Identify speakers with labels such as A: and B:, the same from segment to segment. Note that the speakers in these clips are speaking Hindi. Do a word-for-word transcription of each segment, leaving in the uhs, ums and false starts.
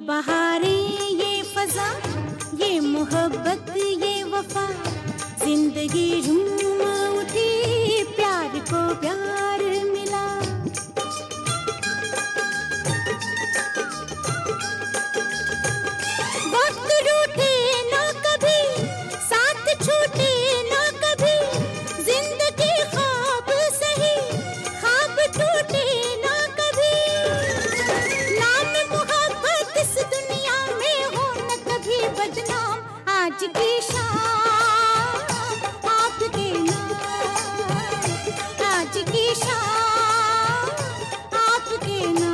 A: बहारें ये फजा, ये मोहब्बत ये वफा, जिंदगी झूम उठी, प्यार को प्यार मिला। वक्त रूठे ना कभी, साथ छूटे ना कभी, जिंदगी ख्वाब सही, ख्वाब टूटे ना कभी। नाम मोहब्बत इस दुनिया में हो न कभी बदनाम, आज की शाम आपके नाम, आज की शाम आपके नाम।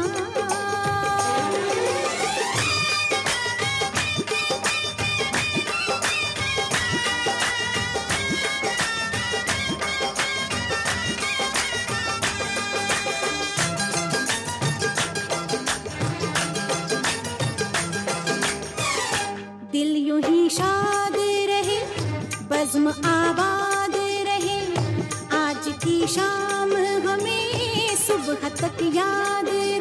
A: दिल यूं ही शाद रहे, बज़्म आबाद रहे, आज की शाम हमें सुबह तक याद